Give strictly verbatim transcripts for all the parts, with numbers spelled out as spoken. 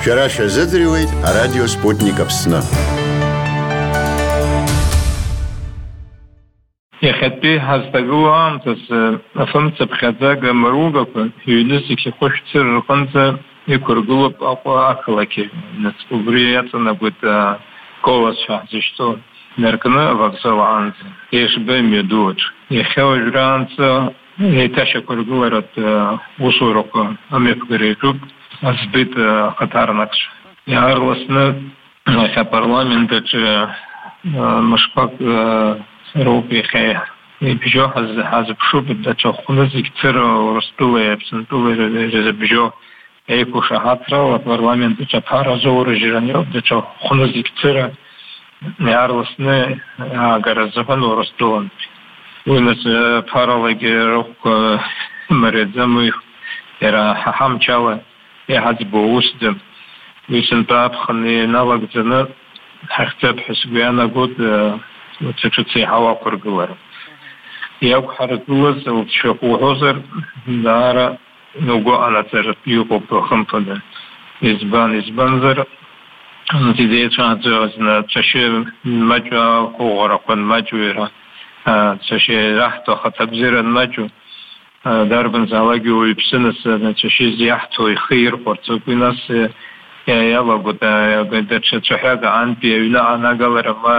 Шәара шәазыӡырҩуеит арадио Спутник Аԥсны. Иахьатәи ҳазҭагылоу аамҭаз афымца ԥхьаӡага маругақәа ҩнызқь ихәышәцыр рҟынӡа иқәыргылоуп Аҟәа ақалақь. Убри иаҵанакуеит колас ҳәа ҳзышьҭоу инаркны авокзал аанӡа, еишба имҩадууаҿ. Иахьа уажәраанӡа еиҭашьақәыргыларатә усурақәа амҩаԥгара иаҿуп, збит ахаҭарнакцәа. Иаарласны иахьа апарламент аҿы мышқәак роуп иахьа ибжьо ҳазыԥшуп, даҽа хәнызқь цыра Урыстәылеи Аԥсынтәылеи ирзыбжьо еиқәышаҳаҭрала апарламент аҿы аԥара азоурыжьран иоуп, даҽа хәнызқь цыра иаарласны аагара азыҳәан Урыстәылантәи. Уи нас аԥаралагьы рыхәқәа мариаӡам, иара ҳамчала иҳаӡбо усӡам. Уи сынтәа аԥхын иналагӡаны ҳахьӡап ҳәа сгәы иаанагоит ҽыц еиҳау ақәыргылара. Иақәҳаргылаз лҵшәак уҳәозар, даара угәы анаҵаратә иҟоуп хымԥада. Избан, избанзар идеицәааӡазны цәашьы маҷу ақәыӷәӷәарақәа нмаҷуира, цәашьы раҳҭо ахаҭабзиара нмаҷу, дарбанзаалакгьы уаҩԥсыныс цәашьы изиаҳҭо ихы ирхәарц, уи нас иалагоит даҽа цәаҳәак антәи аҩны анагалара ма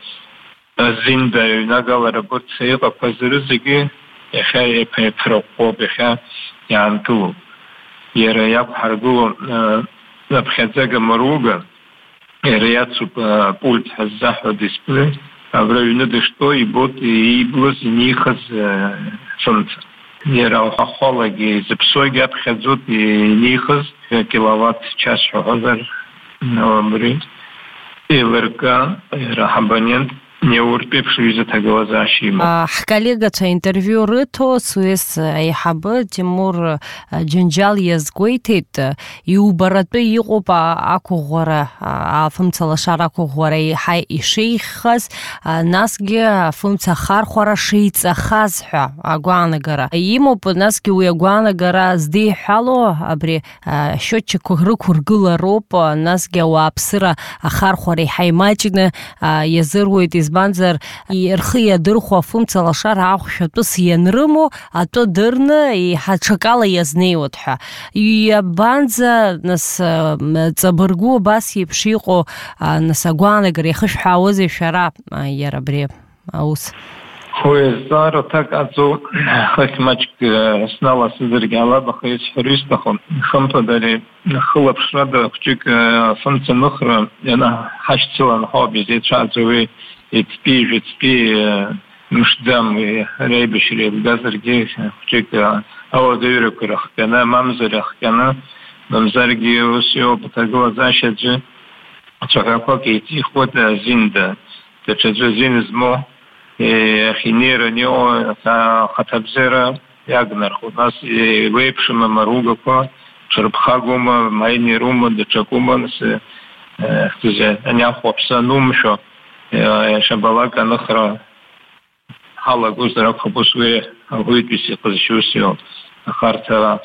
зинда аҩнагалара урҭ иҟақәаз рызегьы иахьа еиԥырӷәӷәоуп, иахьа иаанкылоуп. Иара иақәҳаргыло аԥхьаӡага маруга, иара иацуп пульт ҳаззаҳәо дисплеи, абра аҩны дыштәоу ибоит ииблыз инихыз фымца. Иара ахәалагьы изыԥсоугьы аԥхьаӡоит инихыз киловатт час ҳәа абри еилырга, иара ҳабонент неуртәеиԥш ҩызаҭагылазаашьа имоуп. Ҳколлегацәа интервиу рыҭо Суес аиҳабы Тимур Џьанџьал иазгәеиҭеит, иубаратәы иҟоуп ақәыӷәӷәара, афымцалашара ақәыӷәӷәара еиҳа ишеиӷьхаз, насгьы афымца ахархәара шеиҵахаз ҳәа агәаанагара имоуп. Насгьы уи агәаанагара здеиҳәало абри ашьотчикқәа рықәыргылароуп, насгьы ауааԥсыра ахархәара еиҳа имаҷны иазыруеит. Избанзар рхы иадырхәо афымцалашара ахәшәатәыс ианрымоу атәы дырны ҳаҽакала иазнеиуеит ҳәа. Иабанӡа нас ҵабыргу абас еиԥш иҟоу нас агәаанагара иахышәҳәаауазеи шәара иара абри аус? Уи азҵаараҭак аҵоу хыхь маҷк сналасызаргьы алаб, аха исҳәара исҭахым. Хымԥада ари хылаԥшрада хәҷык афымца ныхра ианаҳашьцылан ҳауп изеицәааӡо уи еицтәи жәытәтәи мшӡам ари аибашьра еилгазаргьы хәҷык ауадаҩрақәа ирыхҟьаны, мамзар ирыхҟьаны, мамзаргьы ус иоуп аҭагылазаашьа аӡәы цәаҳәақәак еиҵихуеит зинда, даҽаӡәы зин змоу ахьинеиран иҟоу ахаҭабзиара иагнархоит. Нас иеиуеиԥшым амаругақәа ҽырԥхагоума, маинерума, даҽакума, нас ани ахәаԥсы анумшәо шабалак аныхра ҳалагозар акәхап, ус уи ауаҩытәыҩса иҟазшьус иоуп. Аха арҭ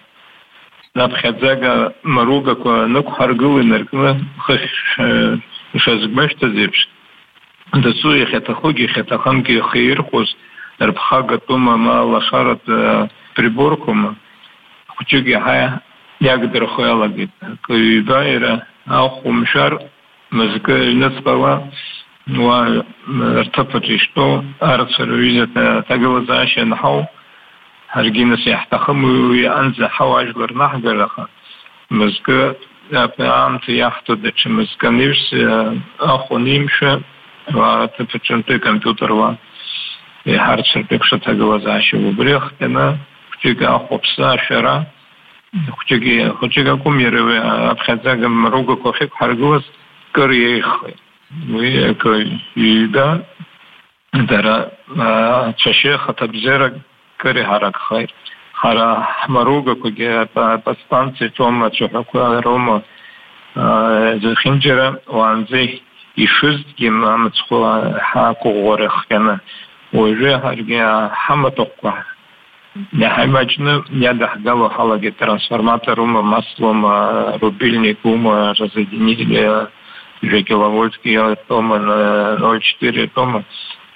аԥхьаӡага маругақәа нықәҳаргыло инаркны хыхь ишазгәашьҭаз еиԥш, дасу иахьаҭахугьы иахьаҭахымгьы ихы ирхәоз рԥхагатәума, ма лашаратә приборқәоума, хәҷык иаҳа иагдырхо иалагеит. Ҩба иара ахәымшәар мызкы ҩныҵҟала уа рҭыԥаҿ иштәоу арацәара ҩыза аҭагылазаашьа анҳау, ҳаргьы нас иаҳҭахым уи анӡа ҳау ажәлар наҳгар, аха мызкы аамҭа иаҳҭо даҽа мызкы анижәс ахә анимшәа аҭыԥаҿынтәи компиутерла иҳарцәартә еиԥш аҭагылазаашьа убри ахҟьаны хәҷык ахәаԥсы ашәара, хәҷык акәым иара уи аԥхьаӡага маругақәа ахьықәҳаргылаз кыр иеиӷьхеит. Уи акы ҩба дара цәашьы ахаҭабзиарак кыр иҳаракхеит. Ҳара ҳмаругақәагьы аподстанциа ҭоума, ацәаҳәақәа роума, зехьынџьара уаанӡа ишызгьы амыцхәы ҳақәыӷәӷәара ихҟьаны, уажәы ҳаргьы ҳамаҭәахәқәа Нехаймачно ядахгало халаги трансформаторума, маслома, рубильникума, разъединителя киловольтские тома на ноль целых четыре тома.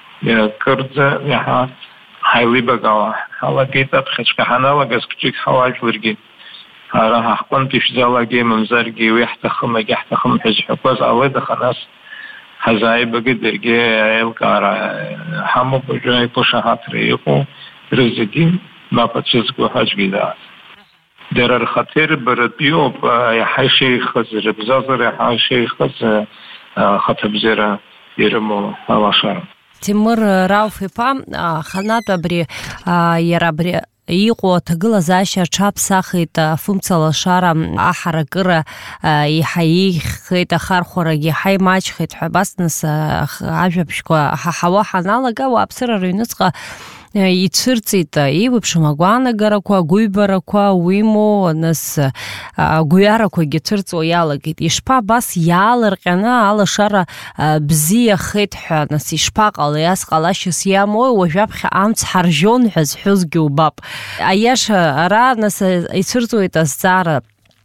Кырдза яха хайлибагала халаги татхашкаханалагас кчик халачлырги. Ара хахпан пишзалаги мамзарги уяхтахым агяхтахым хизхуказ алыда ханас хазайбаги дерги аэлкара хаму бужай пошахатрику резидин мапачизгу хаджгида. Дерар хатер барабио яхай шейхаз ребзазар яхай шейхаз хатабзера ирмо алашар. Тимур Рауф-ипа ханат абри иара абри иҟоу аҭагылазаашьа аҽаԥсахит афымцалашара аҳаракыра иаҳа еиӷьхеит ахархәарагьы иаҳа имаҷхеит ҳәа абас нас ажәабжьқәа ҳаҳауа ҳаналага ауааԥсыра рыҩныҵҟа ицәырҵит еиуеиԥшым агәаанагарақәа, агәыҩбарақәа, уимоу нас агәҩарақәагьы цәырҵуа иалагеит. Ишԥа абас иаалырҟьаны алашара бзиахеит ҳәа нас ишԥаҟалеи, ас ҟалашьас иамои, уажәаԥхьа амц ҳаржьон ҳәа зҳәозгьы убап. Аиаша ара нас ицәырҵуеит азҵаара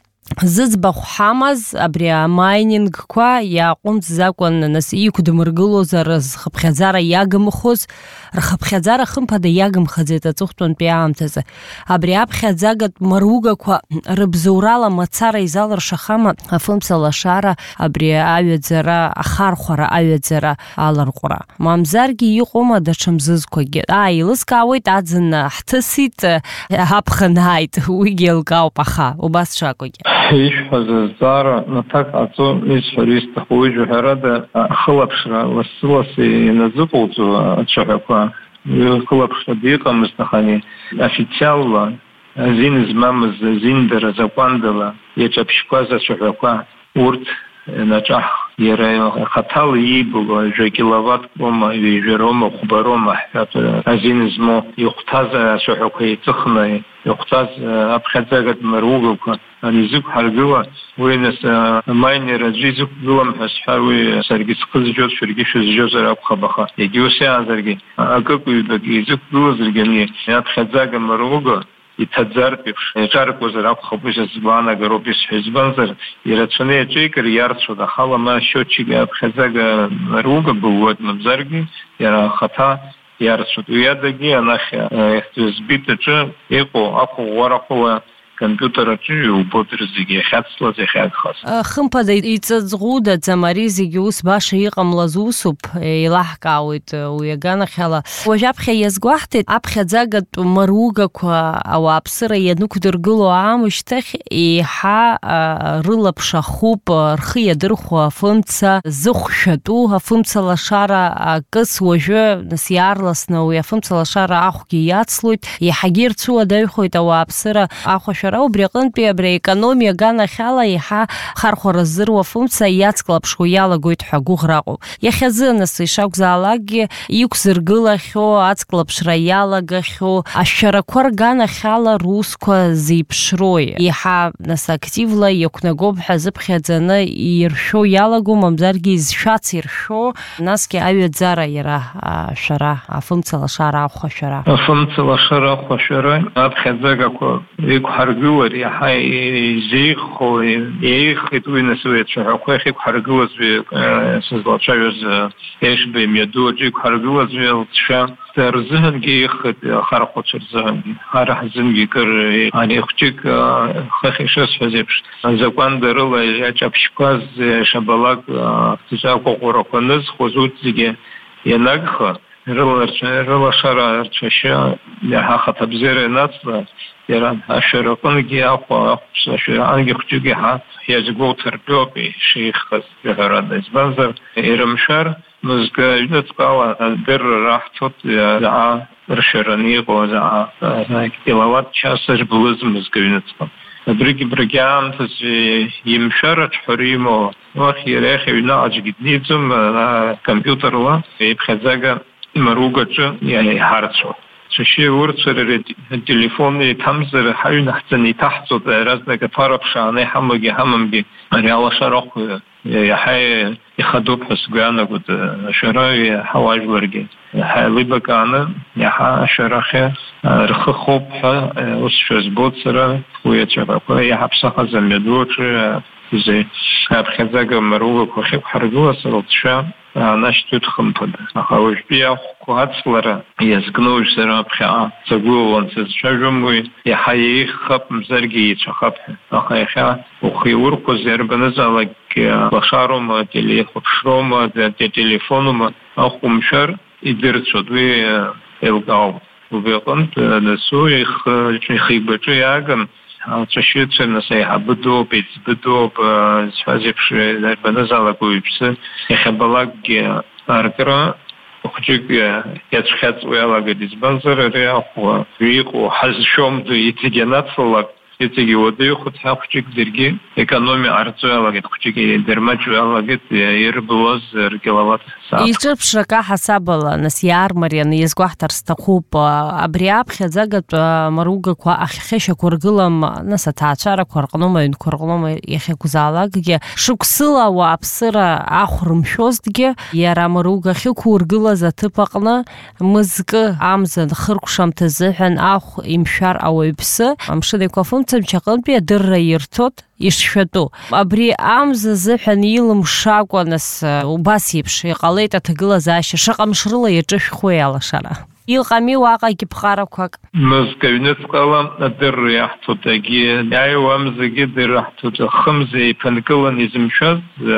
зыӡбахә ҳамаз абри амайнингқәа иааҟәымҵӡакәан нас иқәдмыргылозар зхыԥхьаӡара иагымхоз, рхыԥхьаӡара хымԥада иагымхаӡеит аҵыхәтәантәи аамҭазы. Абри аԥхьаӡагатә маругақәа рыбзоурала мацара изалыршахама афымцалашара, абри аҩаӡара, ахархәара аҩаӡара аларҟәра. Мамзаргьы иҟоума даҽа мзызқәагьы. Аа, еилыскаауеит аӡын ҳҭысит, аԥхын ааит, уигьы еилкаауп, аха убас шакәагьы. Ишҳәаз азҵаара наҭак ҟаҵо исҳәар исҭаху уи жәаҳәарада ахылаԥшра лассы-лассы иназыҟоуҵо ацәаҳәақәа хылаԥшрада иҟамызт, аха официалла азин змамыз азиндара закәандала иаҿаԥшьқәаз ацәаҳәақәа урҭ наҿаҳ иара хаҭала иибало жәакиловаттома, ҩажәарома, хәбарома ҳҳәатәы азин змоу ихәҭаз ацәаҳәақәа еиҵыхны ихәҭаз аԥхьаӡагатә маругақәа изықәҳаргыла, уи нас амайнер аӡәы изықәгылам ҳәа сҳәар, уи саргьы схы зжьоз, шәаргьы шәызжьозар акәхап, аха егьи ус иаазаргьы акыкәыҩбак изықәгылазаргьы ани аԥхьаӡага маруга иҭаӡартә еиԥш иаҿаркуазар акәхап, уи сызгәаанагароуп исҳәо. Избанзар ирацәаны иаҿеикыр иарцәоит, ахала ма счетчик аԥхьаӡага маруга былуеит, мамзаргьы иара ахаҭа иарцәоит. Уи адагьы анахь збит аҿы иҟоу ақәыӷәӷәарақәала компьютeraҿы иубоит зегьы иахьацлаз, иахьагхаз. Хымԥада иҵаӡӷудаӡам, ари зегьы ус баша иҟамлаз усуп, еилаҳкаауеит уи аганахьала. Уажәаԥхьа иазгәаҳҭеит аԥхьаӡагатә маругақәа ауааԥсыра ианықәдыргыло аамышьҭахь еиҳа рылаԥш ахуп, рхы иадырхәо афымца зыхәшәатәу афымцалашара акыс уажәы нас иаарласны уи афымцалашара ахәгьы иацлоит, иаҳагьы ирцәуадаҩхоит ауааԥсыра ахәашәара. Убри аҟынтәи абри аекономиа аганахьала иаҳа хархәара ззыруа афымца иацклаԥшуа иалагоит ҳәа гәыӷраҟоуп. Иахьазы нас ишакәзаалакгьы иқәзыргылахьоу, ацклаԥшра иалагахьоу ашәарақәа рганахьала русқәа зеиԥшрои иаҳа нас активла иақәнагоуп ҳәа зыԥхьаӡаны иршәо иалаго, мамзаргьы изшәац иршәо, насгьы аҩаӡара иара ашәара, афымцалашара ахәашәара. Афымцалашара ахәашәара аԥхьаӡагақәа иқәҳаргылар иаҳа изеиӷьхо, еиӷьхеит уи нас уи ацәаҳәақәа иахьиқәҳаргылаз сызлацәажәоз еишба имҩаду аҿы иқәҳаргылаз лҵшәа рзыҳәангьы еиӷьхеит, ахархәацәа рзыҳәангьы, ҳара ҳзынгьы кыр ани хәҷык хыхь ишысҳәаз еиԥш закәандарыла иаҿаԥшьқәаз шабалак ақәыӷәӷәарақәа нызхуаз урҭ зегьы ианагха рылашара рцәашьы иаҳа хаҭабзера ианацла, иара ашәара аҟынгьы ахәа ашәара ангьы хәҷык иаҳа иазгәоуҭартәоуп ишеиӷьхаз жәаҳәарада. Избанзар ирымшәар мызкы аҩныҵҟала адырра раҳҭоит заҟа ршәараны иҟоу, заҟа киловатт час рблыз мызкы аҩныҵҟа. Абригьы брагьы аамҭаз имшәар аҽҳәара имоуа, уахь иара иахь аҩны аӡәгьы дниӡом компьютерла иԥхьаӡага маругаҿы иҳарцәо. شيء ورثر التليفون تمزر حين حتني تحت رزنك طرف شاني حمجي حممجي ريال شرق يحيى يخدو بحسقانا قد شراي حواج ورقي حالي بقانا يحا شرخي رخ خوب وسشوز بوتسرا ويتشبه يحبسها زمدوش زي أبخذ مروج وخيب حرجوا سرطشا ناش تدخل أخوش بيا قهات سلرا يزقنوش سرا بخا تقول وانسز شجموي يحيي خب مزرقي يتشخب أخيخا وخيور قزير بنزلك بشارهم تلي خبشروم تليفونهم أخو مشر يدرسوا دوي القاو وبيقنت نسوي خيبتي أجم تشيت نسيها بدو بيت بدو بسفازيبش بنزل كويبس يخبلك أركرا وخجيك يتخذ ويلا قديس بنزر رياح ويق وحزشوم دو يتجنات فلك يتجي وديو خد حقيقة درجة إقتصادية أرتوية لقيت حقيقة درماتوية لقيت يربوز رجلات ساعة. يجرب شركة حسب النسيار مريان يزقحتر استخوب أبرياب خزقت مروجة كأخيش كورجلم نستعشر كورجلم ين كورجلم يخي كزالك شو كسلا وابصرة آخر مشوزدك يرا مروجة خي كورجلا زتبقنا مزق عمزن خرقشم تزحن آخ إمشار أو يبس أمشي كفون تمشقل بيدر يرتوت يشفتو أبري أمز زحن يلم شاقونس وباسيبش يقاليت تقلا زاش شقا مشرلا يجش خويا لشرا يلقامي واقع كبخاركوك مزكونت قلم الدر يحطو تاقي ياي وامزقي در يحطو خمزي فنقلن يزمشاز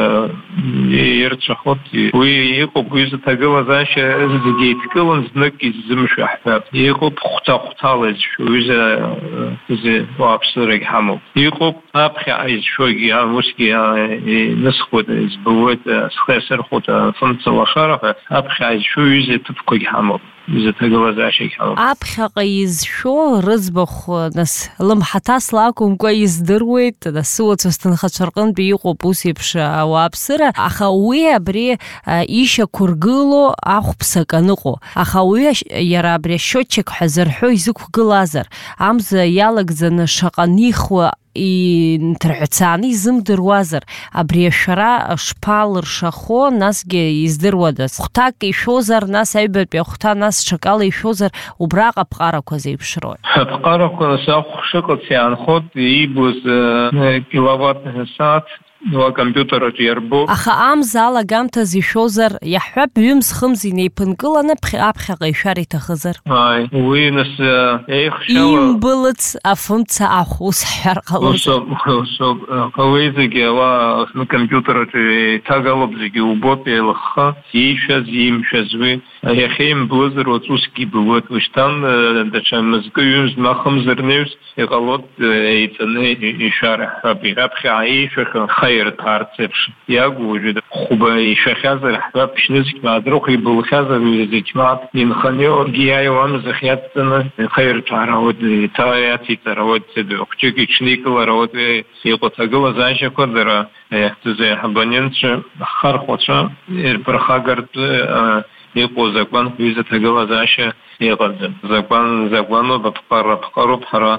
يرتشخوت ويقو بويز تقلا زاش زدي تقلن زنك يزمش أحباب يقو بخطا خطالج ويزا زي وابصرق حمو يقو أبخي عايز شوي وسكي نسخوت زبوت سخسر خوت فمت لشرفة أبخي عايز شوي زي تفكو حمو إذا تقول ذا شيء حلو. أبخي قيز شو رزبخ ناس لم حتاس لاكم كويس درويت ناس سوت وستنخد شرقن بيقو بوسي بش وابصرة أخويا بري إيشا كورجلو أخو بسكنقو أخويا يرا بري شوتشك حزر حو يزوك قلازر عمز يالك زن شقنيخو и трцанизм дервазер абриешара шпалр шахо насге издервадас хтак ишозар нас айбет бехта нас шакал ишозар убраqa пqaraqo зебшро пqaraqo сах шокоциан ход ибуз киловатт саат نو كمبيوتر يربو أخا أم زالا قامت زيشوزر يحب يمس خمزي نيبنقل أنا بخي أبخي غيشاري تخزر هاي وينس إيخ شو إيم بلت أفهمت أخوص حر قلوز وصوب وصوب قويزك وا نو كمبيوتر تاغلب زيجي وبوتي لخا يشاز يمشازوي يخيم بلزر وتوسكي بوت وشتان دشان مزقيوز ما خمزر نيوز يغلط يتني إشارة أبخي عايش خير تارتش ياغوجد خوبا يشخازر حباب شنزك ما دروخي بالخازر ويزكمات ينخني اورجياي وامزخياتنا خير تاراود تاياتي تاراود تدو خچيكي شنيكل راود يقطغلا زاشا كودرا يحتزي حبانينش خرخوچا برخاغرت يقو زكوان ويزا تغلا زاشا يقدم زكوان زكوانو بفقر بقرب حرا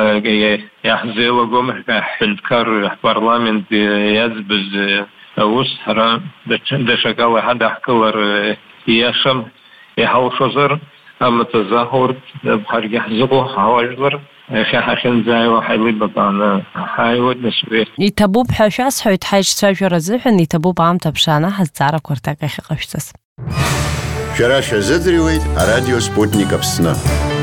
يحزيل قوم حلكار برلمان يزبز أوس هرا دشقال هذا حكلر يشم يحوشزر أما تظاهر بخارج يحزقو حواجر خاخن زاي وحيلي بطانا حيود نسوي يتبوب حشاس حيت حاج تشاجر زحن يتبوب عم تبشانا هزارة كورتاك أخي قشتس شراش زدريويت راديو سبوتنيك أبسنا